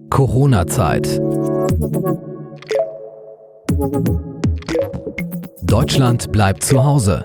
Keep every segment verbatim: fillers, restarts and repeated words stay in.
Corona-Zeit. Deutschland bleibt zu Hause.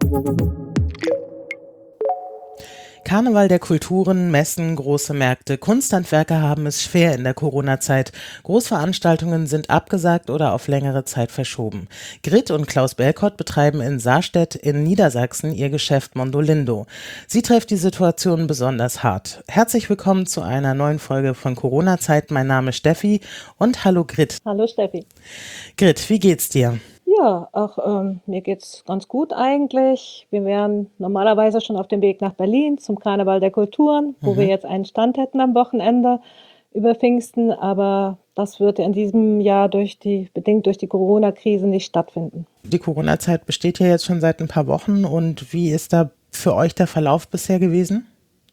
Karneval der Kulturen, Messen, große Märkte, Kunsthandwerker haben es schwer in der Corona-Zeit. Großveranstaltungen sind abgesagt oder auf längere Zeit verschoben. Grit und Klaus Belkott betreiben in Sarstedt in Niedersachsen ihr Geschäft Mondolindo. Sie trifft die Situation besonders hart. Herzlich willkommen zu einer neuen Folge von Corona-Zeit. Mein Name ist Steffi und hallo Grit. Hallo Steffi. Grit, wie geht's dir? Ja, auch ähm, mir geht's ganz gut eigentlich. Wir wären normalerweise schon auf dem Weg nach Berlin zum Karneval der Kulturen, wo wir Mhm. jetzt einen Stand hätten am Wochenende über Pfingsten, aber das wird in diesem Jahr durch die, bedingt durch die Corona-Krise nicht stattfinden. Die Corona-Zeit besteht ja jetzt schon seit ein paar Wochen und wie ist da für euch der Verlauf bisher gewesen?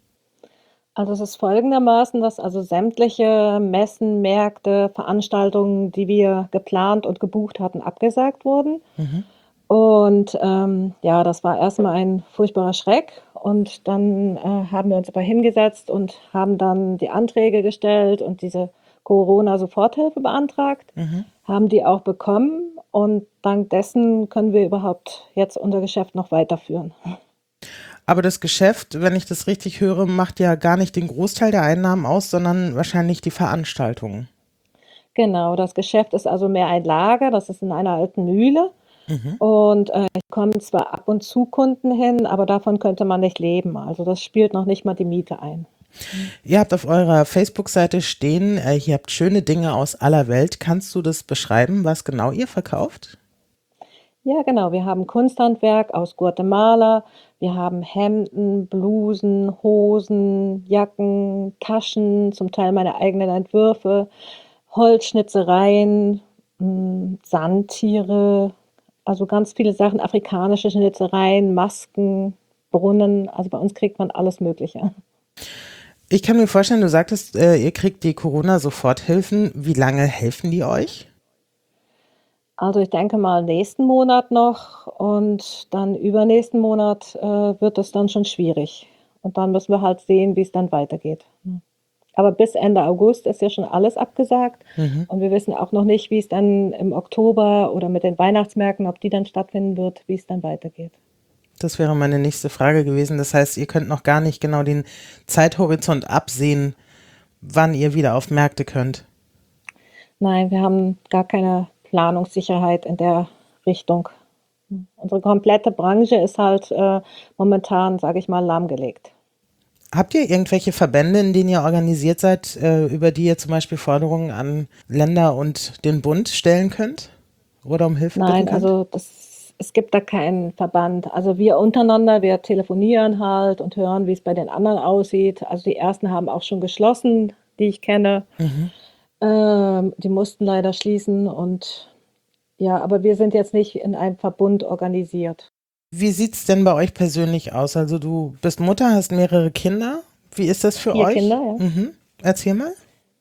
Also es ist folgendermaßen, dass also sämtliche Messen, Märkte, Veranstaltungen, die wir geplant und gebucht hatten, abgesagt wurden. Mhm. Und ähm, ja, das war erstmal ein furchtbarer Schreck. Und dann äh, haben wir uns aber hingesetzt und haben dann die Anträge gestellt und diese Corona-Soforthilfe beantragt, Mhm. haben die auch bekommen. Und dank dessen können wir überhaupt jetzt unser Geschäft noch weiterführen. Aber das Geschäft, wenn ich das richtig höre, macht ja gar nicht den Großteil der Einnahmen aus, sondern wahrscheinlich die Veranstaltungen. Genau, das Geschäft ist also mehr ein Lager, das ist in einer alten Mühle. Mhm. Und äh, es kommen zwar ab und zu Kunden hin, aber davon könnte man nicht leben. Also das spielt noch nicht mal die Miete ein. Ihr habt auf eurer Facebook-Seite stehen, äh, ihr habt schöne Dinge aus aller Welt. Kannst du das beschreiben, was genau ihr verkauft? Ja, genau. Wir haben Kunsthandwerk aus Guatemala. Wir haben Hemden, Blusen, Hosen, Jacken, Taschen, zum Teil meine eigenen Entwürfe, Holzschnitzereien, mh, Sandtiere, also ganz viele Sachen, afrikanische Schnitzereien, Masken, Brunnen. Also bei uns kriegt man alles Mögliche. Ich kann mir vorstellen, du sagtest, äh, ihr kriegt die Corona-Soforthilfen. Wie lange helfen die euch? Also ich denke mal nächsten Monat noch und dann übernächsten Monat äh, wird es dann schon schwierig. Und dann müssen wir halt sehen, wie es dann weitergeht. Ne? Aber bis Ende August ist ja schon alles abgesagt Mhm. und wir wissen auch noch nicht, wie es dann im Oktober oder mit den Weihnachtsmärkten, ob die dann stattfinden wird, wie es dann weitergeht. Das wäre meine nächste Frage gewesen. Das heißt, ihr könnt noch gar nicht genau den Zeithorizont absehen, wann ihr wieder auf Märkte könnt. Nein, wir haben gar keine Planungssicherheit in der Richtung. Unsere komplette Branche ist halt äh, momentan, sage ich mal, lahmgelegt. Habt ihr irgendwelche Verbände, in denen ihr organisiert seid, äh, über die ihr zum Beispiel Forderungen an Länder und den Bund stellen könnt oder um Hilfe bitten Nein, könnt? also das, es gibt da keinen Verband. Also wir untereinander, wir telefonieren halt und hören, wie es bei den anderen aussieht. Also die ersten haben auch schon geschlossen, die ich kenne. Mhm. Ähm, die mussten leider schließen und ja, aber wir sind jetzt nicht in einem Verbund organisiert. Wie sieht's denn bei euch persönlich aus? Also du bist Mutter, hast mehrere Kinder. Wie ist das für Vier euch? Kinder, ja. Mhm. Erzähl mal.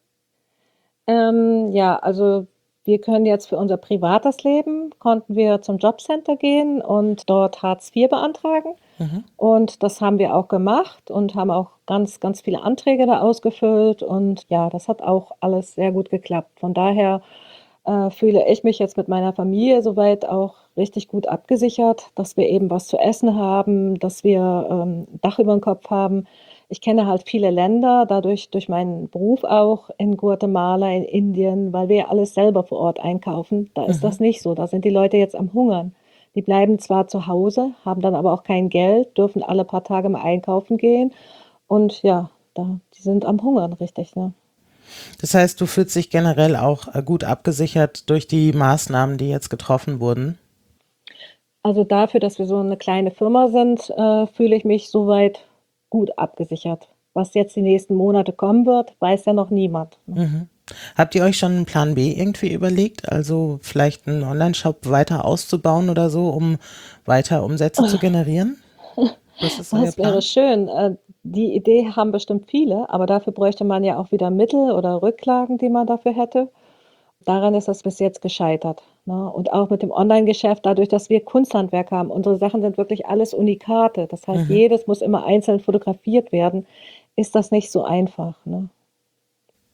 Ähm, ja, also wir können jetzt für unser privates Leben, konnten wir zum Jobcenter gehen und dort Hartz vier beantragen. Mhm. Und das haben wir auch gemacht und haben auch ganz, ganz viele Anträge da ausgefüllt. Und ja, das hat auch alles sehr gut geklappt. Von daher äh, fühle ich mich jetzt mit meiner Familie soweit auch richtig gut abgesichert, dass wir eben was zu essen haben, dass wir ähm, ein Dach über dem Kopf haben. Ich kenne halt viele Länder, dadurch durch meinen Beruf auch in Guatemala, in Indien, weil wir ja alles selber vor Ort einkaufen. Da ist Mhm. das nicht so. Da sind die Leute jetzt am Hungern. Die bleiben zwar zu Hause, haben dann aber auch kein Geld, dürfen alle paar Tage mal einkaufen gehen. Und ja, da, die sind am Hungern, richtig, ne? Das heißt, du fühlst dich generell auch äh, gut abgesichert durch die Maßnahmen, die jetzt getroffen wurden. Also dafür, dass wir so eine kleine Firma sind, äh, fühle ich mich soweit gut abgesichert. Was jetzt die nächsten Monate kommen wird, weiß ja noch niemand, ne? Mhm. Habt ihr euch schon einen Plan B irgendwie überlegt? Also vielleicht einen Online-Shop weiter auszubauen oder so, um weiter Umsätze zu generieren? Was ist euer Das wäre Plan? schön. Äh, die Idee haben bestimmt viele, aber dafür bräuchte man ja auch wieder Mittel oder Rücklagen, die man dafür hätte. Daran ist das bis jetzt gescheitert, ne? Und auch mit dem Onlinegeschäft, dadurch, dass wir Kunsthandwerk haben. Unsere Sachen sind wirklich alles Unikate. Das heißt, Mhm. jedes muss immer einzeln fotografiert werden. Ist das nicht so einfach, ne?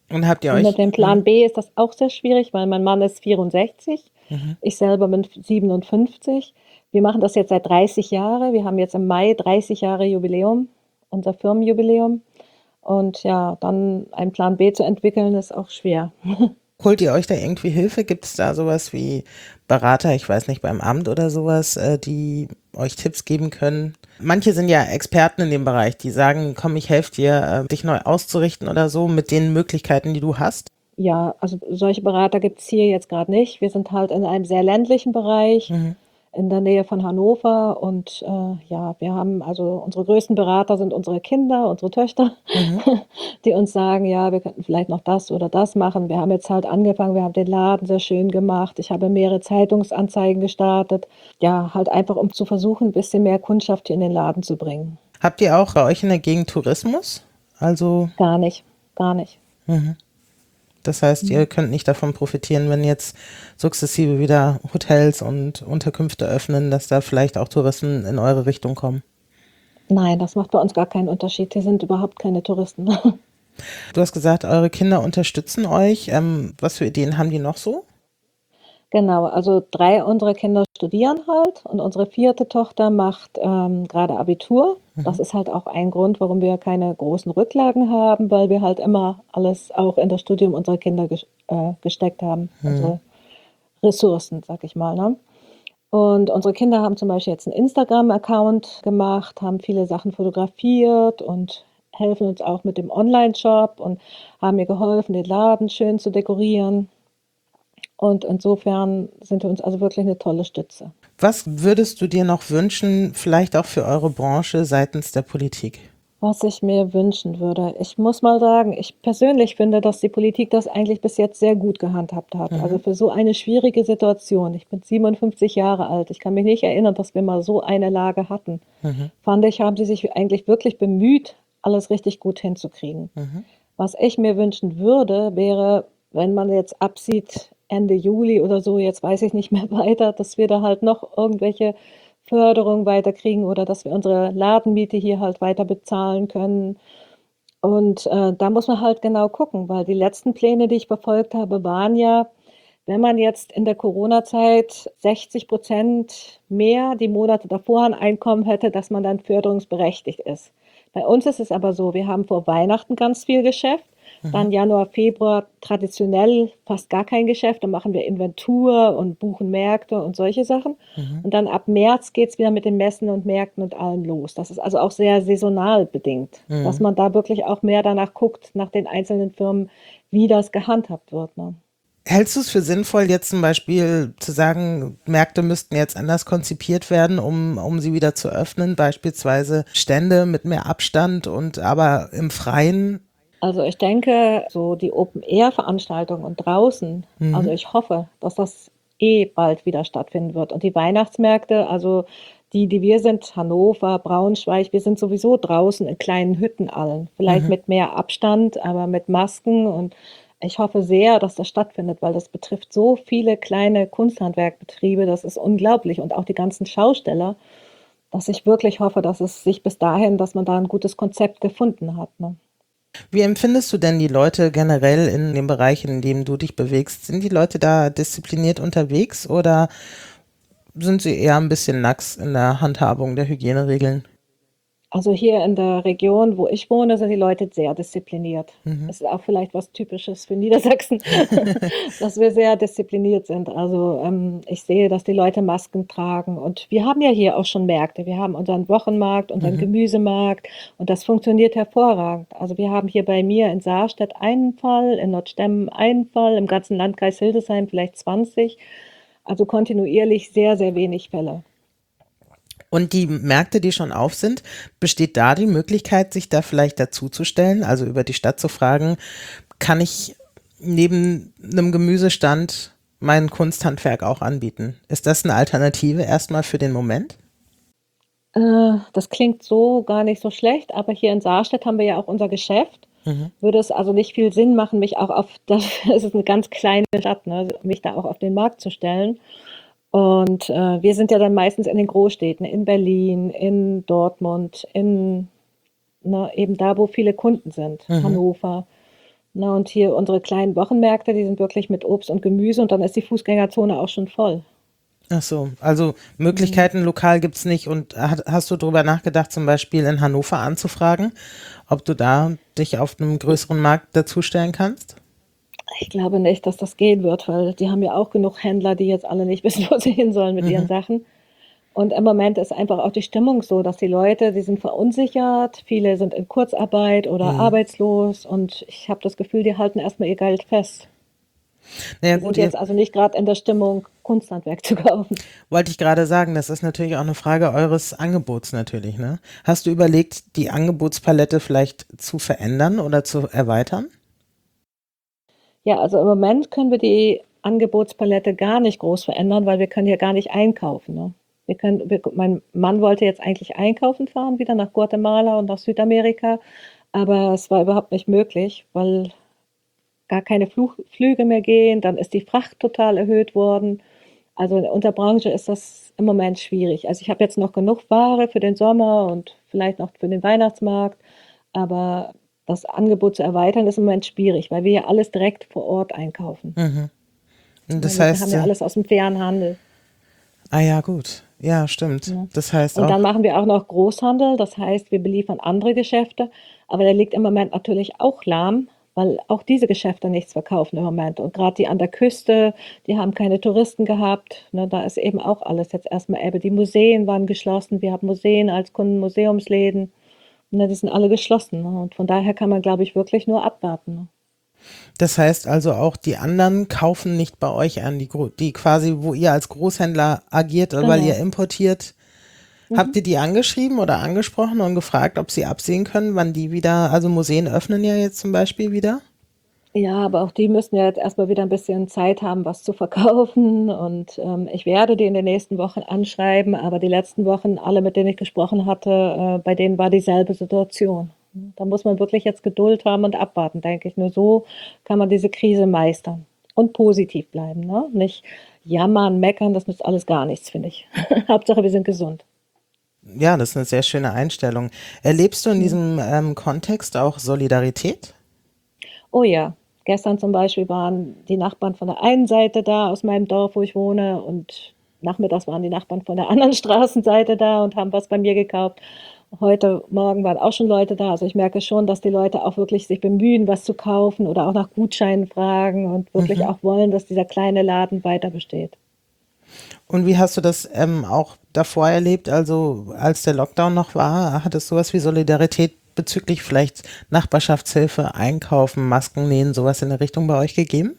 Und habt ihr Und euch, mit dem mhm. Plan B ist das auch sehr schwierig, weil mein Mann ist vierundsechzig, Mhm. ich selber bin siebenundfünfzig. Wir machen das jetzt seit dreißig Jahren. Wir haben jetzt im Mai dreißig Jahre Jubiläum, unser Firmenjubiläum. Und ja, dann einen Plan B zu entwickeln, ist auch schwer. Holt ihr euch da irgendwie Hilfe? Gibt es da sowas wie Berater, ich weiß nicht, beim Amt oder sowas, äh, die euch Tipps geben können? Manche sind ja Experten in dem Bereich, die sagen, komm, ich helfe dir, äh, dich neu auszurichten oder so mit den Möglichkeiten, die du hast. Ja, also solche Berater gibt es hier jetzt gerade nicht. Wir sind halt in einem sehr ländlichen Bereich Mhm. in der Nähe von Hannover und äh, ja, wir haben also unsere größten Berater sind unsere Kinder, unsere Töchter, Mhm. die uns sagen, ja, wir könnten vielleicht noch das oder das machen. Wir haben jetzt halt angefangen, wir haben den Laden sehr schön gemacht. Ich habe mehrere Zeitungsanzeigen gestartet. Ja, halt einfach, um zu versuchen, ein bisschen mehr Kundschaft hier in den Laden zu bringen. Habt ihr auch bei euch in der Gegend Tourismus? Also, Gar nicht, gar nicht. mhm. Das heißt, ihr könnt nicht davon profitieren, wenn jetzt sukzessive wieder Hotels und Unterkünfte öffnen, dass da vielleicht auch Touristen in eure Richtung kommen. Nein, das macht bei uns gar keinen Unterschied. Hier sind überhaupt keine Touristen. Du hast gesagt, eure Kinder unterstützen euch. Ähm, was für Ideen haben die noch so? Genau, also drei unserer Kinder studieren halt und unsere vierte Tochter macht ähm, gerade Abitur. Das ist halt auch ein Grund, warum wir keine großen Rücklagen haben, weil wir halt immer alles auch in das Studium unserer Kinder ges äh, gesteckt haben, unsere Ressourcen, sag ich mal. Ne? Und unsere Kinder haben zum Beispiel jetzt einen Instagram-Account gemacht, haben viele Sachen fotografiert und helfen uns auch mit dem Online-Shop und haben mir geholfen, den Laden schön zu dekorieren. Und insofern sind wir uns also wirklich eine tolle Stütze. Was würdest du dir noch wünschen, vielleicht auch für eure Branche seitens der Politik? Was ich mir wünschen würde, ich muss mal sagen, ich persönlich finde, dass die Politik das eigentlich bis jetzt sehr gut gehandhabt hat. Also für so eine schwierige Situation. Ich bin siebenundfünfzig Jahre alt. Ich kann mich nicht erinnern, dass wir mal so eine Lage hatten. Fand ich, haben sie sich eigentlich wirklich bemüht, alles richtig gut hinzukriegen. Was ich mir wünschen würde, wäre, wenn man jetzt absieht, Ende Juli oder so, jetzt weiß ich nicht mehr weiter, dass wir da halt noch irgendwelche Förderung weiterkriegen oder dass wir unsere Ladenmiete hier halt weiter bezahlen können. Und äh, da muss man halt genau gucken, weil die letzten Pläne, die ich verfolgt habe, waren ja, wenn man jetzt in der Corona-Zeit sechzig Prozent mehr die Monate davor an Einkommen hätte, dass man dann förderungsberechtigt ist. Bei uns ist es aber so, wir haben vor Weihnachten ganz viel Geschäft, dann Januar, Februar traditionell fast gar kein Geschäft, dann machen wir Inventur und buchen Märkte und solche Sachen. Und dann ab März geht es wieder mit den Messen und Märkten und allem los. Das ist also auch sehr saisonal bedingt, dass man da wirklich auch mehr danach guckt, nach den einzelnen Firmen, wie das gehandhabt wird. Ne? Hältst du es für sinnvoll, jetzt zum Beispiel zu sagen, Märkte müssten jetzt anders konzipiert werden, um, um sie wieder zu öffnen, beispielsweise Stände mit mehr Abstand und aber im Freien? Also ich denke, so die Open-Air-Veranstaltungen und draußen, also ich hoffe, dass das eh bald wieder stattfinden wird. Und die Weihnachtsmärkte, also die, die wir sind, Hannover, Braunschweig, wir sind sowieso draußen in kleinen Hütten allen. Vielleicht mit mehr Abstand, aber mit Masken. Und ich hoffe sehr, dass das stattfindet, weil das betrifft so viele kleine Kunsthandwerkbetriebe, das ist unglaublich. Und auch die ganzen Schausteller, dass ich wirklich hoffe, dass es sich bis dahin, dass man da ein gutes Konzept gefunden hat. Ne? Wie empfindest du denn die Leute generell in dem Bereich, in dem du dich bewegst? Sind die Leute da diszipliniert unterwegs oder sind sie eher ein bisschen lax in der Handhabung der Hygieneregeln? Also hier in der Region, wo ich wohne, sind die Leute sehr diszipliniert. Das ist auch vielleicht was Typisches für Niedersachsen, dass wir sehr diszipliniert sind. Also ähm, ich sehe, dass die Leute Masken tragen. Und wir haben ja hier auch schon Märkte. Wir haben unseren Wochenmarkt, unseren Gemüsemarkt und das funktioniert hervorragend. Also wir haben hier bei mir in Saarstedt einen Fall, in Nordstemmen einen Fall, im ganzen Landkreis Hildesheim vielleicht zwanzig. Also kontinuierlich sehr, sehr wenig Fälle. Und die Märkte, die schon auf sind, besteht da die Möglichkeit, sich da vielleicht dazuzustellen, also über die Stadt zu fragen, kann ich neben einem Gemüsestand mein Kunsthandwerk auch anbieten? Ist das eine Alternative erstmal für den Moment? Äh, das klingt so gar nicht so schlecht, aber hier in Saarstedt haben wir ja auch unser Geschäft. Würde es also nicht viel Sinn machen, mich auch auf, das, es ist eine ganz kleine Stadt, ne, mich da auch auf den Markt zu stellen. Und äh, wir sind ja dann meistens in den Großstädten, in Berlin, in Dortmund, in ne, eben da, wo viele Kunden sind, Hannover. Ne, und hier unsere kleinen Wochenmärkte, die sind wirklich mit Obst und Gemüse und dann ist die Fußgängerzone auch schon voll. Ach so, also Mhm. Möglichkeiten lokal gibt's nicht. Und hat, hast du darüber nachgedacht, zum Beispiel in Hannover anzufragen, ob du da dich auf einem größeren Markt dazustellen kannst? Ich glaube nicht, dass das gehen wird, weil die haben ja auch genug Händler, die jetzt alle nicht wissen, wo sie hin sollen mit ihren Mhm. Sachen. Und im Moment ist einfach auch die Stimmung so, dass die Leute, die sind verunsichert, viele sind in Kurzarbeit oder Mhm. arbeitslos und ich habe das Gefühl, die halten erstmal ihr Geld fest. Naja Die gut, sind ihr jetzt also nicht gerade in der Stimmung, Kunsthandwerk zu kaufen. wollte ich gerade sagen, das ist natürlich auch eine Frage eures Angebots natürlich, ne? Hast du überlegt, die Angebotspalette vielleicht zu verändern oder zu erweitern? Ja, also im Moment können wir die Angebotspalette gar nicht groß verändern, weil wir können hier gar nicht einkaufen, ne? Wir können wir mein Mann wollte jetzt eigentlich einkaufen fahren, wieder nach Guatemala und nach Südamerika, aber es war überhaupt nicht möglich, weil gar keine Fluch Flüge mehr gehen. Dann ist die Fracht total erhöht worden. Also in unserer Branche ist das im Moment schwierig. Also ich habe jetzt noch genug Ware für den Sommer und vielleicht noch für den Weihnachtsmarkt, aber das Angebot zu erweitern ist im Moment schwierig, weil wir ja alles direkt vor Ort einkaufen. Mhm. Und Ne, das wir haben heißt, ja äh, alles aus dem fairen Handel, ah ja, gut. Ja, stimmt. ne? Das heißt Und dann auch, machen wir auch noch Großhandel, das heißt, wir beliefern andere Geschäfte, aber der liegt im Moment natürlich auch lahm, weil auch diese Geschäfte nichts verkaufen im Moment. Und gerade die an der Küste, die haben keine Touristen gehabt, ne? Da ist eben auch alles jetzt erstmal Ebbe. Die Museen waren geschlossen, wir haben Museen als Kunden, Museumsläden, ne? Die sind alle geschlossen. Ne? Und von daher kann man, glaube ich, wirklich nur abwarten. Ne? das heißt also auch, die anderen kaufen nicht bei euch an, die, Gro- die quasi, wo ihr als Großhändler agiert, weil ihr Genau. importiert. Habt Mhm. ihr die angeschrieben oder angesprochen und gefragt, ob sie absehen können, wann die wieder, also Museen öffnen ja jetzt zum Beispiel wieder? Ja, aber auch die müssen ja jetzt erstmal wieder ein bisschen Zeit haben, was zu verkaufen. Und ähm, ich werde die in den nächsten Wochen anschreiben, aber die letzten Wochen, alle, mit denen ich gesprochen hatte, äh, bei denen war dieselbe Situation. Da muss man wirklich jetzt Geduld haben und abwarten, denke ich. Nur so kann man diese Krise meistern und positiv bleiben, ne? Nicht jammern, meckern, das nützt alles gar nichts, finde ich. Hauptsache, wir sind gesund. Ja, das ist eine sehr schöne Einstellung. Erlebst du in Mhm. diesem ähm, Kontext auch Solidarität? Oh ja, gestern zum Beispiel waren die Nachbarn von der einen Seite da aus meinem Dorf, wo ich wohne, und nachmittags waren die Nachbarn von der anderen Straßenseite da und haben was bei mir gekauft. Heute Morgen waren auch schon Leute da. Also ich merke schon, dass die Leute auch wirklich sich bemühen, was zu kaufen oder auch nach Gutscheinen fragen und wirklich Mhm. auch wollen, dass dieser kleine Laden weiter besteht. Und wie hast du das ähm, auch davor erlebt, also als der Lockdown noch war? Hat es sowas wie Solidarität bezüglich vielleicht Nachbarschaftshilfe, Einkaufen, Masken nähen, sowas in der Richtung bei euch gegeben?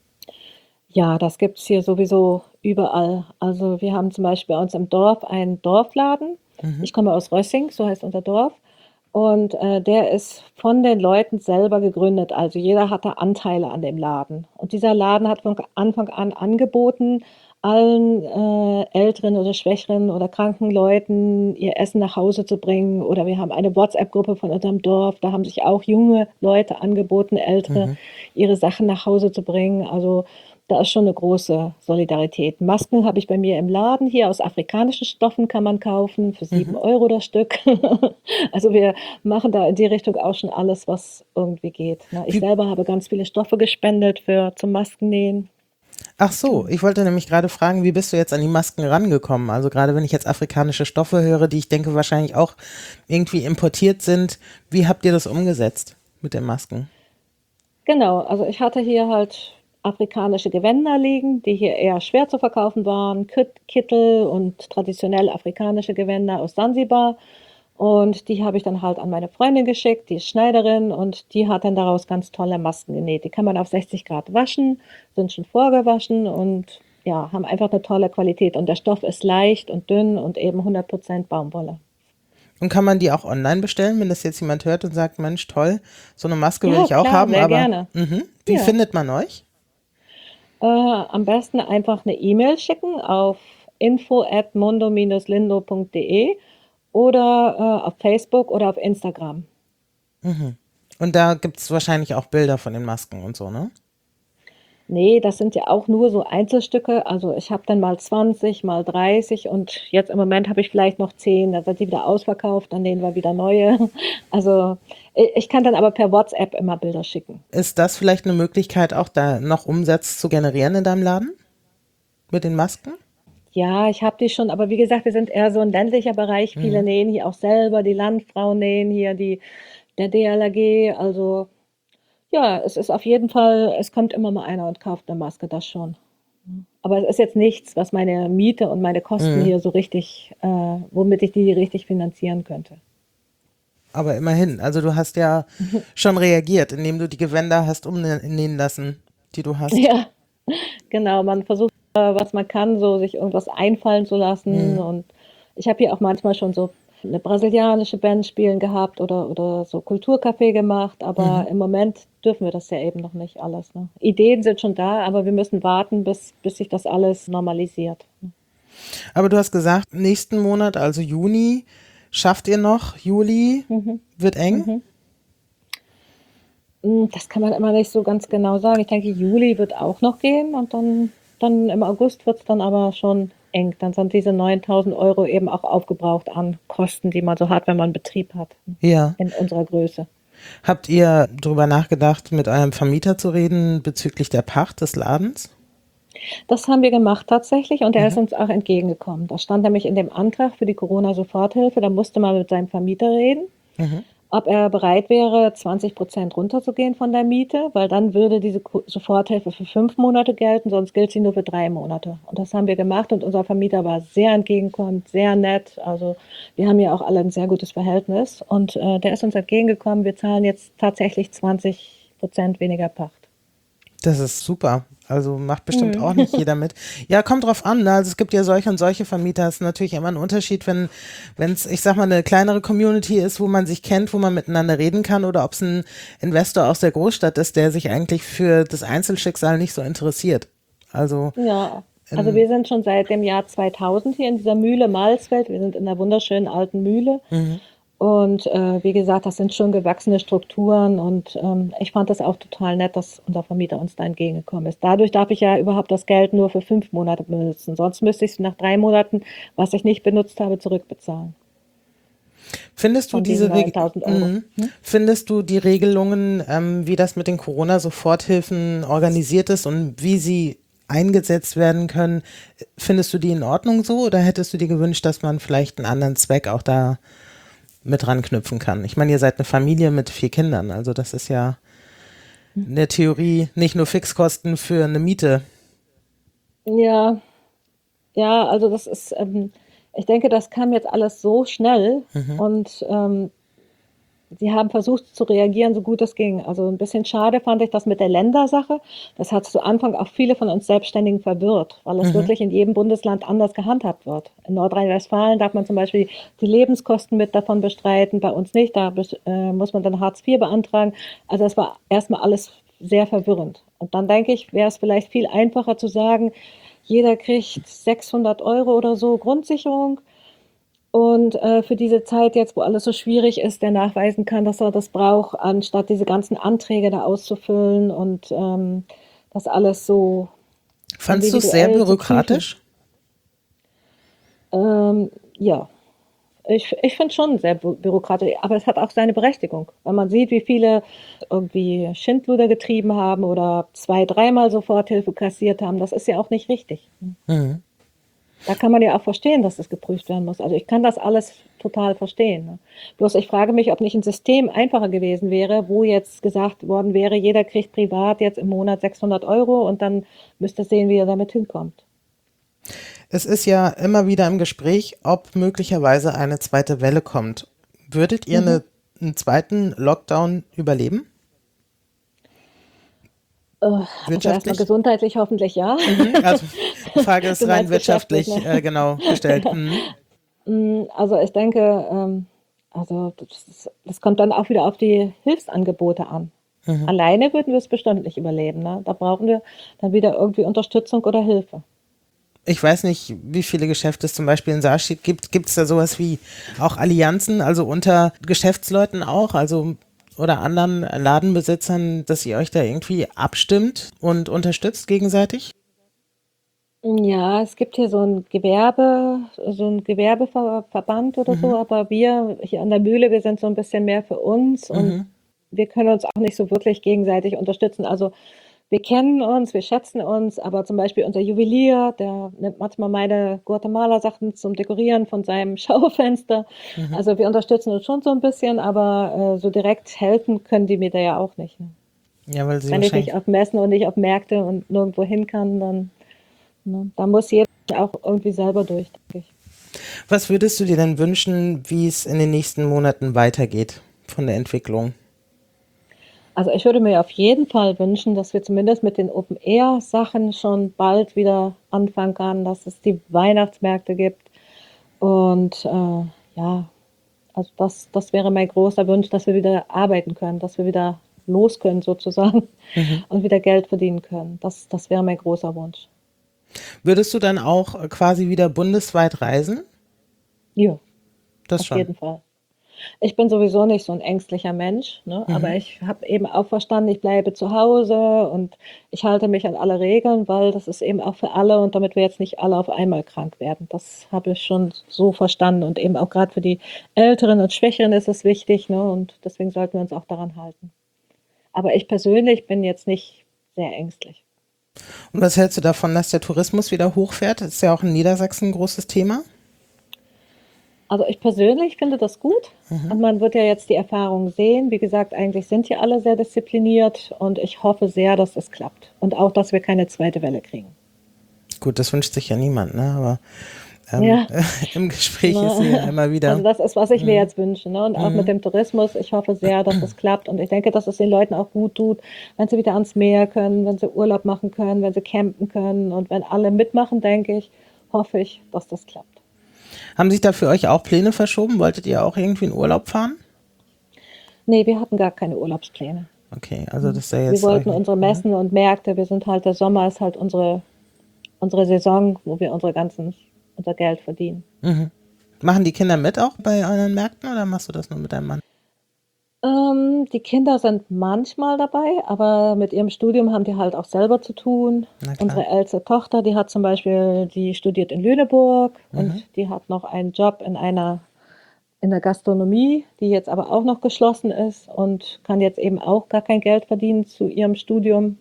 Ja, das gibt's hier sowieso überall. Also wir haben zum Beispiel bei uns im Dorf einen Dorfladen. Mhm. Ich komme aus Rössing, so heißt unser Dorf. Und äh, der ist von den Leuten selber gegründet. Also jeder hatte Anteile an dem Laden. Und dieser Laden hat von Anfang an angeboten, allen äh, älteren oder schwächeren oder kranken Leuten ihr Essen nach Hause zu bringen. Oder wir haben eine WhatsApp-Gruppe von unserem Dorf. Da haben sich auch junge Leute angeboten, ältere, Mhm. ihre Sachen nach Hause zu bringen. Also da ist schon eine große Solidarität. Masken habe ich bei mir im Laden hier aus afrikanischen Stoffen kann man kaufen für sieben Mhm. Euro das Stück. Also wir machen da in die Richtung auch schon alles, was irgendwie geht. Ne? Ich Wie, selber habe ganz viele Stoffe gespendet für zum Maskennähen. ach so, Genau. ich wollte nämlich gerade fragen, wie bist du jetzt an die Masken rangekommen? Also gerade wenn ich jetzt afrikanische Stoffe höre, die ich denke wahrscheinlich auch irgendwie importiert sind, wie habt ihr das umgesetzt mit den Masken? Genau, also ich hatte hier halt afrikanische Gewänder liegen, die hier eher schwer zu verkaufen waren, Kit- Kittel und traditionell afrikanische Gewänder aus Sansibar. Und die habe ich dann halt an meine Freundin geschickt, die ist Schneiderin und die hat dann daraus ganz tolle Masken genäht. Die kann man auf sechzig Grad waschen, sind schon vorgewaschen und ja, haben einfach eine tolle Qualität. Und der Stoff ist leicht und dünn und eben hundert Prozent Baumwolle. Und kann man die auch online bestellen, wenn das jetzt jemand hört und sagt, Mensch, toll, so eine Maske will Ja, ich auch klar, haben, sehr aber gerne. mhm. Wie Ja. findet man euch? Äh, am besten einfach eine E-Mail schicken auf info at mundo-lindo.de oder äh, auf Facebook oder auf Instagram. Mhm. Und da gibt es wahrscheinlich auch Bilder von den Masken und so, ne? Nee, das sind ja auch nur so Einzelstücke. Also ich habe dann mal zwanzig, mal dreißig und jetzt im Moment habe ich vielleicht noch zehn. Dann sind die wieder ausverkauft, dann nehmen wir wieder neue. Also i- ich kann dann aber per WhatsApp immer Bilder schicken. Ist das vielleicht eine Möglichkeit, auch da noch Umsatz zu generieren in deinem Laden mit den Masken? Ja, ich habe die schon, aber wie gesagt, wir sind eher so ein ländlicher Bereich. Viele Mhm. nähen hier auch selber, die Landfrauen nähen hier, die, der D L R G. Also ja, es ist auf jeden Fall, es kommt immer mal einer und kauft eine Maske, das schon. Aber es ist jetzt nichts, was meine Miete und meine Kosten Mhm. hier so richtig, äh, womit ich die richtig finanzieren könnte. Aber immerhin, also du hast ja schon reagiert, indem du die Gewänder hast umnähen lassen, die du hast. Ja, genau. Man versucht, äh, was man kann, so sich irgendwas einfallen zu lassen. Mhm. Und ich habe hier auch manchmal schon so eine brasilianische Band spielen gehabt oder, oder so Kulturcafé gemacht. Aber Mhm. im Moment dürfen wir das ja eben noch nicht alles. Ne? Ideen sind schon da, aber wir müssen warten, bis, bis sich das alles normalisiert. Aber du hast gesagt, nächsten Monat, also Juni, schafft ihr noch? Juli wird eng? Mhm. Hm, das kann man immer nicht so ganz genau sagen. Ich denke, Juli wird auch noch gehen und dann, dann im August wird es dann aber schon eng. Dann sind diese neuntausend Euro eben auch aufgebraucht an Kosten, die man so hat, wenn man einen Betrieb hat, Ja. in unserer Größe. Habt ihr darüber nachgedacht, mit eurem Vermieter zu reden bezüglich der Pacht des Ladens? Das haben wir gemacht tatsächlich und er ist uns auch entgegengekommen. Das stand nämlich in dem Antrag für die Corona-Soforthilfe. Da musste man mit seinem Vermieter reden, Mhm. ob er bereit wäre, zwanzig Prozent runterzugehen von der Miete, weil dann würde diese Ko- Soforthilfe für fünf Monate gelten, sonst gilt sie nur für drei Monate. Und das haben wir gemacht und unser Vermieter war sehr entgegenkommend, sehr nett. Also wir haben ja auch alle ein sehr gutes Verhältnis und äh, der ist uns entgegengekommen. Wir zahlen jetzt tatsächlich zwanzig Prozent weniger Pacht. Das ist super. Also macht bestimmt auch Mhm. nicht jeder mit. Ja, kommt drauf an. Ne? Also es gibt ja solche und solche Vermieter. Es ist natürlich immer ein Unterschied, wenn wenn es, ich sag mal, eine kleinere Community ist, wo man sich kennt, wo man miteinander reden kann, oder ob es ein Investor aus der Großstadt ist, der sich eigentlich für das Einzelschicksal nicht so interessiert. Also Ja, also in, wir sind schon seit dem Jahr zweitausend hier in dieser Mühle Malsfeld. Wir sind in einer wunderschönen alten Mühle. Und äh, wie gesagt, das sind schon gewachsene Strukturen und ähm, ich fand das auch total nett, dass unser Vermieter uns da entgegengekommen ist. Dadurch darf ich ja überhaupt das Geld nur für fünf Monate benutzen. Sonst müsste ich es nach drei Monaten, was ich nicht benutzt habe, zurückbezahlen. findest du Von diesen diese Reg neuntausend Euro. Mhm. Findest du die Regelungen, ähm, wie das mit den Corona-Soforthilfen organisiert ist und wie sie eingesetzt werden können, findest du die in Ordnung so, oder hättest du dir gewünscht, dass man vielleicht einen anderen Zweck auch da mit ranknüpfen kann? Ich meine, ihr seid eine Familie mit vier Kindern, also das ist ja in der Theorie nicht nur Fixkosten für eine Miete. Ja, ja, also das ist, ähm, ich denke, das kam jetzt alles so schnell und ähm, sie haben versucht zu reagieren, so gut es ging. Also ein bisschen schade fand ich das mit der Ländersache. Das hat zu Anfang auch viele von uns Selbstständigen verwirrt, weil es wirklich in jedem Bundesland anders gehandhabt wird. In Nordrhein-Westfalen darf man zum Beispiel die Lebenskosten mit davon bestreiten, bei uns nicht. Da bes- äh, muss man dann Hartz vier beantragen. Also das war erstmal alles sehr verwirrend. Und dann denke ich, wäre es vielleicht viel einfacher zu sagen, jeder kriegt sechshundert Euro oder so Grundsicherung. Und äh, für diese Zeit jetzt, wo alles so schwierig ist, der nachweisen kann, dass er das braucht, anstatt diese ganzen Anträge da auszufüllen und ähm, das alles so Fandst du es sehr individuell zu prüfen. bürokratisch? Ähm, ja, ich, ich finde schon sehr bü- bürokratisch, aber es hat auch seine Berechtigung. Wenn man sieht, wie viele irgendwie Schindluder getrieben haben oder zwei, dreimal Soforthilfe kassiert haben, das ist ja auch nicht richtig. Mhm. Da kann man ja auch verstehen, dass das geprüft werden muss. Also ich kann das alles total verstehen. Ne? Bloß ich frage mich, ob nicht ein System einfacher gewesen wäre, wo jetzt gesagt worden wäre, jeder kriegt privat jetzt im Monat sechshundert Euro und dann müsste sehen, wie er damit hinkommt. Es ist ja immer wieder im Gespräch, ob möglicherweise eine zweite Welle kommt. Würdet ihr Mhm. eine, einen zweiten Lockdown überleben? Äh, Also erstmal Wirtschaftlich? gesundheitlich hoffentlich ja. Mhm. Also die Frage ist Du rein meinst geschäftlich, wirtschaftlich ne? äh, genau gestellt. Mhm. Mm, Also ich denke, ähm, also das, ist- das kommt dann auch wieder auf die Hilfsangebote an. Alleine würden wir es bestimmt nicht überleben. Ne? Da brauchen wir dann wieder irgendwie Unterstützung oder Hilfe. Ich weiß nicht, wie viele Geschäfte es zum Beispiel in Saarstedt gibt. Gibt es da sowas wie auch Allianzen, also unter Geschäftsleuten auch? Also oder anderen Ladenbesitzern, dass ihr euch da irgendwie abstimmt und unterstützt gegenseitig? Ja, es gibt hier so ein Gewerbe so ein Gewerbeverband oder so, Mhm. aber wir hier an der Mühle, wir sind so ein bisschen mehr für uns und Mhm. wir können uns auch nicht so wirklich gegenseitig unterstützen. Also, wir kennen uns, wir schätzen uns, aber zum Beispiel unser Juwelier, der nimmt manchmal meine Guatemala-Sachen zum Dekorieren von seinem Schaufenster. Mhm. Also, wir unterstützen uns schon so ein bisschen, aber, äh, so direkt helfen können die mir da ja auch nicht, ne? Ja, weil sie Wenn ich nicht wahrscheinlich. auf Messen und nicht auf Märkte und nirgendwo hin kann, dann ne, da muss jeder auch irgendwie selber durch, denke ich. Was würdest du dir denn wünschen, wie es in den nächsten Monaten weitergeht von der Entwicklung? Also, ich würde mir auf jeden Fall wünschen, dass wir zumindest mit den Open-Air-Sachen schon bald wieder anfangen kann, dass es die Weihnachtsmärkte gibt und, äh, ja, also das das wäre mein großer Wunsch, dass wir wieder arbeiten können, dass wir wieder los können sozusagen Mhm. und wieder Geld verdienen können. Das das wäre mein großer Wunsch. Würdest du dann auch äh, quasi wieder bundesweit reisen? Ja, Das auf schon. jeden Fall. Ich bin sowieso nicht so ein ängstlicher Mensch, ne, aber Mhm. ich habe eben auch verstanden, ich bleibe zu Hause und ich halte mich an alle Regeln, weil das ist eben auch für alle und damit wir jetzt nicht alle auf einmal krank werden. Das habe ich schon so verstanden und eben auch gerade für die Älteren und Schwächeren ist es wichtig, ne, und deswegen sollten wir uns auch daran halten. Aber ich persönlich bin jetzt nicht sehr ängstlich. Und was hältst du davon, dass der Tourismus wieder hochfährt? Das ist ja auch in Niedersachsen ein großes Thema. Also, ich persönlich finde das gut Mhm. und man wird ja jetzt die Erfahrung sehen. Wie gesagt, eigentlich sind hier alle sehr diszipliniert und ich hoffe sehr, dass es klappt und auch, dass wir keine zweite Welle kriegen. Gut, das wünscht sich ja niemand, ne? Aber ähm, Ja, im Gespräch ist sie ja ne? immer Also, wieder. das ist, was ich mir Mhm. jetzt wünsche, ne? Und auch mit Mhm. dem Tourismus, ich hoffe sehr, dass es klappt und ich denke, dass es den Leuten auch gut tut, wenn sie wieder ans Meer können, wenn sie Urlaub machen können, wenn sie campen können und wenn alle mitmachen, denke ich, hoffe ich, dass das klappt. Haben sich da für euch auch Pläne verschoben? Wolltet ihr auch irgendwie in Urlaub fahren? Ne, wir hatten gar keine Urlaubspläne. Okay, also Mhm. das ist ja Wir jetzt euch wollten nicht. unsere Mhm. Messen und Märkte, wir sind halt der Sommer ist halt unsere unsere Saison, wo wir unsere ganzen unser Geld verdienen. Mhm. Machen die Kinder mit auch bei euren Märkten oder machst du das nur mit deinem Mann? Ähm, die Kinder sind manchmal dabei, aber mit ihrem Studium haben die halt auch selber zu tun. Na klar. Unsere älteste Tochter, die hat zum Beispiel die studiert in Lüneburg und Mhm. die hat noch einen Job in einer in der Gastronomie, die jetzt aber auch noch geschlossen ist und kann jetzt eben auch gar kein Geld verdienen zu ihrem Studium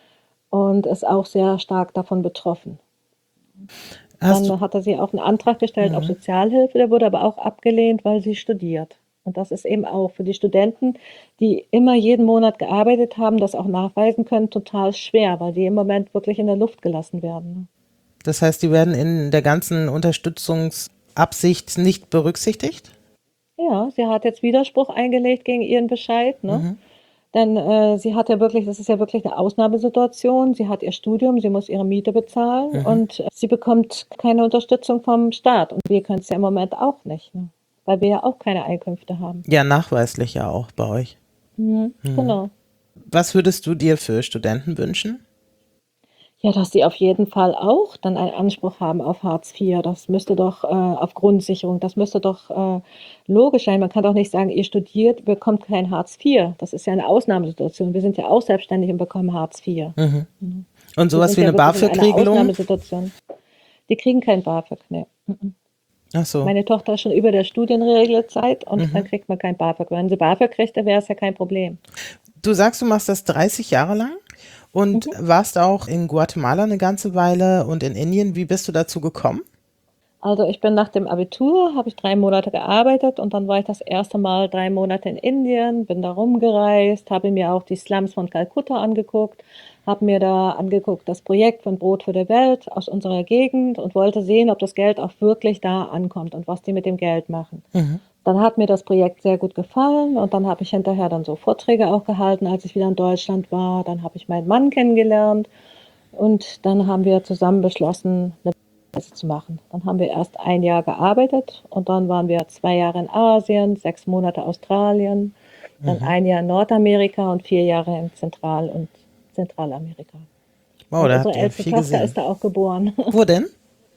und ist auch sehr stark davon betroffen. Hast du. Dann hatte sie auch einen Antrag gestellt auf Mhm. Sozialhilfe, der wurde aber auch abgelehnt, weil sie studiert. Und das ist eben auch für die Studenten, die immer jeden Monat gearbeitet haben, das auch nachweisen können, total schwer, weil die im Moment wirklich in der Luft gelassen werden. Das heißt, die werden in der ganzen Unterstützungsabsicht nicht berücksichtigt? Ja, sie hat jetzt Widerspruch eingelegt gegen ihren Bescheid, ne? Mhm. Denn äh, sie hat ja wirklich, das ist ja wirklich eine Ausnahmesituation. Sie hat ihr Studium, sie muss ihre Miete bezahlen Mhm. und äh, sie bekommt keine Unterstützung vom Staat. Und wir können es ja im Moment auch nicht, ne? Weil wir ja auch keine Einkünfte haben. Ja, nachweislich ja auch bei euch. Mhm, Mhm. genau. Was würdest du dir für Studenten wünschen? Ja, dass sie auf jeden Fall auch dann einen Anspruch haben auf Hartz vier. Das müsste doch äh, auf Grundsicherung, das müsste doch äh, logisch sein. Man kann doch nicht sagen, ihr studiert, bekommt kein Hartz vier. Das ist ja eine Ausnahmesituation. Wir sind ja auch selbstständig und bekommen Hartz vier. Mhm. Mhm. Und Wir sowas sind wie ja eine wirklich in einer BAföG-Regelung? Ausnahmesituation. Die kriegen kein BAföG, ne. Mhm. Ach so. Meine Tochter ist schon über der Studienregelzeit und dann Mhm. kriegt man kein BAföG. Wenn sie BAföG kriegt, dann wäre es ja kein Problem. Du sagst, du machst das dreißig Jahre lang und Mhm. warst auch in Guatemala eine ganze Weile und in Indien. Wie bist du dazu gekommen? Also ich bin nach dem Abitur, habe ich drei Monate gearbeitet und dann war ich das erste Mal drei Monate in Indien, bin da rumgereist, habe mir auch die Slums von Kalkutta angeguckt, habe mir da angeguckt das Projekt von Brot für die Welt aus unserer Gegend und wollte sehen, ob das Geld auch wirklich da ankommt und was die mit dem Geld machen. Mhm. Dann hat mir das Projekt sehr gut gefallen und dann habe ich hinterher dann so Vorträge auch gehalten, als ich wieder in Deutschland war. Dann habe ich meinen Mann kennengelernt und dann haben wir zusammen beschlossen, eine Reise zu machen. Dann haben wir erst ein Jahr gearbeitet und dann waren wir zwei Jahre in Asien, sechs Monate Australien, dann Mhm. ein Jahr in Nordamerika und vier Jahre in Zentral- und Zentralamerika. Wow, Und da unsere habt ihr älteste viel Tochter gesehen. ist da auch geboren, Wo denn?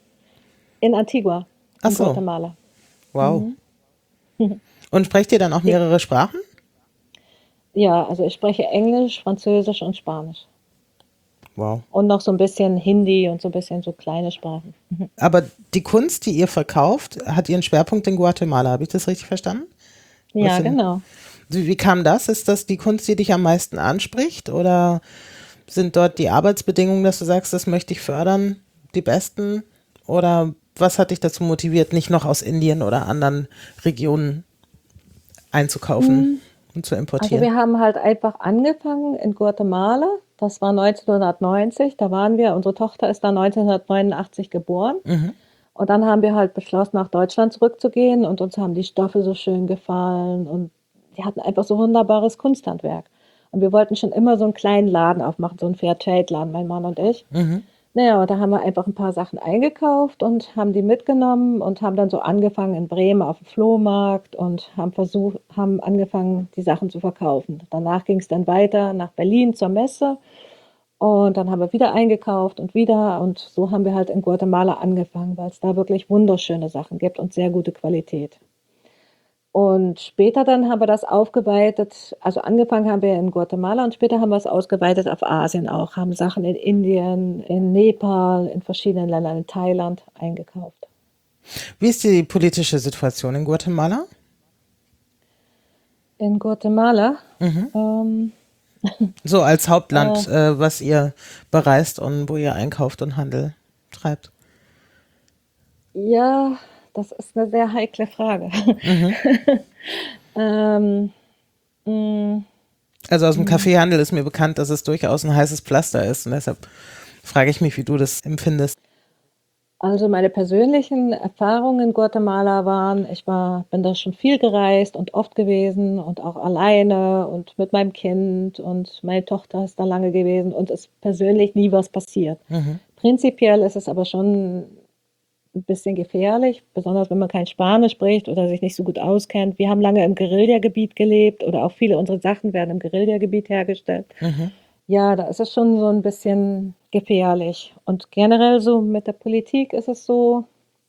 in Antigua, Ach in so, Guatemala. wow. Mhm. Und sprecht ihr dann auch Die mehrere Sprachen? Ja, also ich spreche Englisch, Französisch und Spanisch. Wow. Und noch so ein bisschen Hindi und so ein bisschen so kleine Sprachen. Mhm. Aber die Kunst, die ihr verkauft, hat ihren Schwerpunkt in Guatemala. Habe ich das richtig verstanden? Was Ja, sind, genau. wie wie kam das? Ist das die Kunst, die dich am meisten anspricht? Oder sind dort die Arbeitsbedingungen, dass du sagst, das möchte ich fördern, die besten? Oder was hat dich dazu motiviert, nicht noch aus Indien oder anderen Regionen einzukaufen Hm, und zu also importieren? wir haben halt einfach angefangen in Guatemala. Das war neunzehnhundertneunzig. Da waren wir, unsere Tochter ist da neunzehnhundertneunundachtzig geboren. Mhm. Und dann haben wir halt beschlossen, nach Deutschland zurückzugehen und uns haben die Stoffe so schön gefallen und die hatten einfach so wunderbares Kunsthandwerk. Und wir wollten schon immer so einen kleinen Laden aufmachen, so einen Fairtrade-Laden, mein Mann und ich. Mhm. Naja, und da haben wir einfach ein paar Sachen eingekauft und haben die mitgenommen und haben dann so angefangen in Bremen auf dem Flohmarkt und haben versucht, haben angefangen, die Sachen zu verkaufen. Danach ging es dann weiter nach Berlin zur Messe und dann haben wir wieder eingekauft und wieder und so haben wir halt in Guatemala angefangen, weil es da wirklich wunderschöne Sachen gibt und sehr gute Qualität. Und später dann haben wir das aufgeweitet, also angefangen haben wir in Guatemala und später haben wir es ausgeweitet auf Asien auch, haben Sachen in Indien, in Nepal, in verschiedenen Ländern, in Thailand eingekauft. Wie ist die politische Situation in Guatemala? In Guatemala, Mhm. ähm, So als äh, Hauptland, äh, was ihr bereist und wo ihr einkauft und Handel treibt. ja, das ist eine sehr heikle Frage. Mhm. ähm, mh, Also aus dem mh. Kaffeehandel ist mir bekannt, dass es durchaus ein heißes Pflaster ist und deshalb frage ich mich, wie du das empfindest. Also meine persönlichen Erfahrungen in Guatemala waren, ich war, bin da schon viel gereist und oft gewesen und auch alleine und mit meinem Kind und meine Tochter ist da lange gewesen und es ist persönlich nie was passiert. Mhm. Prinzipiell ist es aber schon ein bisschen gefährlich, besonders wenn man kein Spanisch spricht oder sich nicht so gut auskennt. Wir haben lange im Guerillagebiet gelebt oder auch viele unserer Sachen werden im Guerillagebiet hergestellt. Mhm. Ja, da ist es schon so ein bisschen gefährlich. Und generell so mit der Politik ist es so,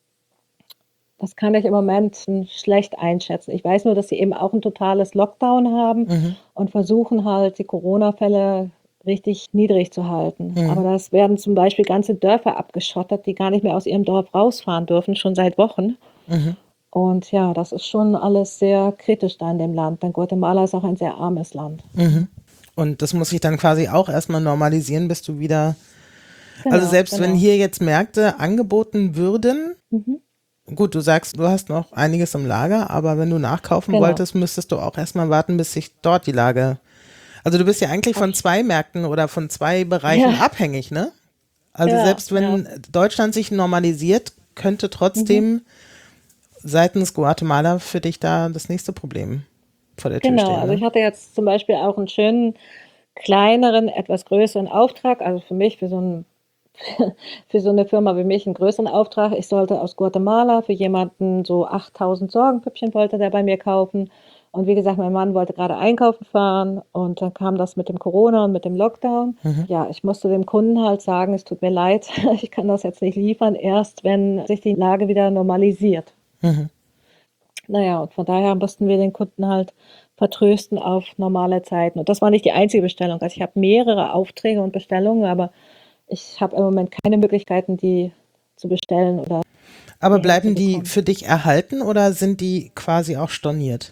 das kann ich im Moment schlecht einschätzen. Ich weiß nur, dass sie eben auch ein totales Lockdown haben Mhm. und versuchen halt, die Corona-Fälle richtig niedrig zu halten. Aber Mhm. das werden zum Beispiel ganze Dörfer abgeschottet, die gar nicht mehr aus ihrem Dorf rausfahren dürfen, schon seit Wochen. Mhm. Und ja, das ist schon alles sehr kritisch da in dem Land, denn Guatemala ist auch ein sehr armes Land. Mhm. Und das muss sich dann quasi auch erstmal normalisieren, bis du wieder, also Genau, selbst wenn genau. hier jetzt Märkte angeboten würden, Mhm. gut, du sagst, du hast noch einiges im Lager, aber wenn du nachkaufen Genau. wolltest, müsstest du auch erstmal warten, bis sich dort die Lage, also du bist ja eigentlich Auf, von zwei Märkten oder von zwei Bereichen ja, abhängig, ne? Also ja, selbst ja. wenn Deutschland sich normalisiert, könnte Mhm. trotzdem seitens Guatemala für dich da das nächste Problem vor der Tür Genau, stehen, also ich ne? hatte jetzt zum Beispiel auch einen schönen, kleineren, etwas größeren Auftrag, also für mich, für so, ein, für so eine Firma wie mich, einen größeren Auftrag. Ich sollte aus Guatemala für jemanden so achttausend Sorgenpüppchen wollte der bei mir kaufen. Und wie gesagt, mein Mann wollte gerade einkaufen fahren und dann kam das mit dem Corona und mit dem Lockdown. Mhm. Ja, ich musste dem Kunden halt sagen, es tut mir leid, ich kann das jetzt nicht liefern, erst wenn sich die Lage wieder normalisiert. Mhm. Naja, und von daher mussten wir den Kunden halt vertrösten auf normale Zeiten. Und das war nicht die einzige Bestellung. Also ich habe mehrere Aufträge und Bestellungen, aber ich habe im Moment keine Möglichkeiten, die zu bestellen oder Aber hierher zu bleiben die bekommen. für dich erhalten oder sind die quasi auch storniert?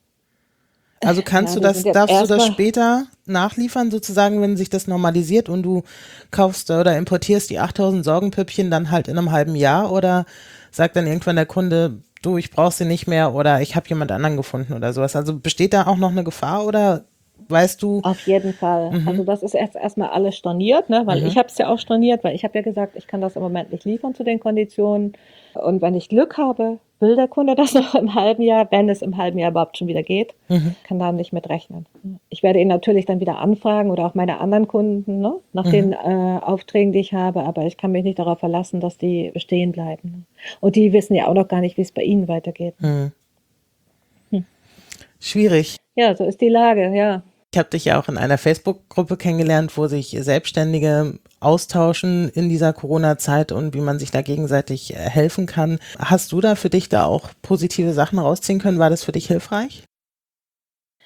Also kannst Ja, du die sind das, jetzt darfst du das erstmal, später nachliefern, sozusagen, wenn sich das normalisiert und du kaufst oder importierst die achttausend Sorgenpüppchen dann halt in einem halben Jahr oder sagt dann irgendwann der Kunde, du, ich brauche sie nicht mehr oder ich habe jemand anderen gefunden oder sowas. Also besteht da auch noch eine Gefahr oder weißt du, auf jeden Fall. Also mhm, das ist erst erstmal alles storniert, ne? Weil mhm, ich habe es ja auch storniert, weil ich habe ja gesagt, ich kann das im Moment nicht liefern zu den Konditionen. Und wenn ich Glück habe, will der Kunde das noch im halben Jahr, wenn es im halben Jahr überhaupt schon wieder geht, mhm, kann da nicht mit rechnen. Ich werde ihn natürlich dann wieder anfragen oder auch meine anderen Kunden, ne? Nach mhm. den äh, Aufträgen, die ich habe, aber ich kann mich nicht darauf verlassen, dass die bestehen bleiben. Ne? Und die wissen ja auch noch gar nicht, wie es bei ihnen weitergeht. Ne? Mhm. Hm. Schwierig. Ja, so ist die Lage, ja. Ich habe dich ja auch in einer Facebook-Gruppe kennengelernt, wo sich Selbstständige austauschen in dieser Corona-Zeit und wie man sich da gegenseitig äh, helfen kann. Hast du da für dich da auch positive Sachen rausziehen können? War das für dich hilfreich?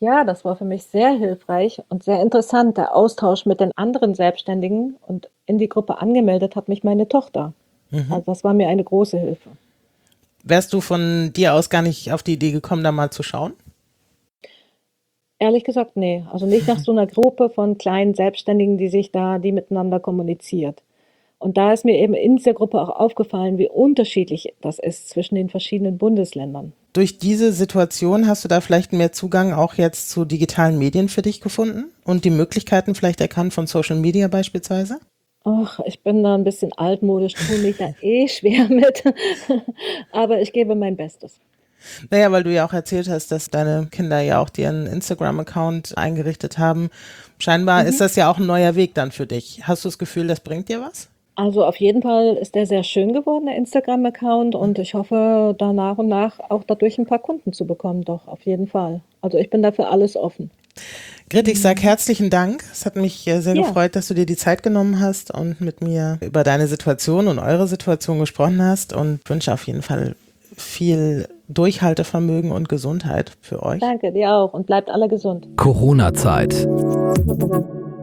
Ja, das war für mich sehr hilfreich und sehr interessant, der Austausch mit den anderen Selbstständigen. Und in die Gruppe angemeldet hat mich meine Tochter. Mhm. Also das war mir eine große Hilfe. Wärst du von dir aus gar nicht auf die Idee gekommen, da mal zu schauen? Ehrlich gesagt, nee. Also nicht nach so einer Gruppe von kleinen Selbstständigen, die sich da, die miteinander kommuniziert. Und da ist mir eben in dieser Gruppe auch aufgefallen, wie unterschiedlich das ist zwischen den verschiedenen Bundesländern. Durch diese Situation hast du da vielleicht mehr Zugang auch jetzt zu digitalen Medien für dich gefunden und die Möglichkeiten vielleicht erkannt von Social Media beispielsweise? Ach, ich bin da ein bisschen altmodisch, tue mich da eh schwer mit, aber ich gebe mein Bestes. Naja, weil du ja auch erzählt hast, dass deine Kinder ja auch dir einen Instagram-Account eingerichtet haben. Scheinbar ist Mhm. das ja auch ein neuer Weg dann für dich. Hast du das Gefühl, das bringt dir was? Also auf jeden Fall ist der sehr schön geworden, der Instagram-Account, und ich hoffe, da nach und nach auch dadurch ein paar Kunden zu bekommen, doch, auf jeden Fall. Also ich bin dafür alles offen. Grit, ich sag herzlichen Dank. Es hat mich äh, sehr Ja, gefreut, dass du dir die Zeit genommen hast und mit mir über deine Situation und eure Situation gesprochen hast und wünsche auf jeden Fall viel Durchhaltevermögen und Gesundheit für euch. danke dir auch und bleibt alle gesund. Corona-Zeit.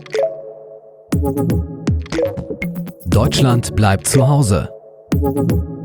Deutschland bleibt zu Hause.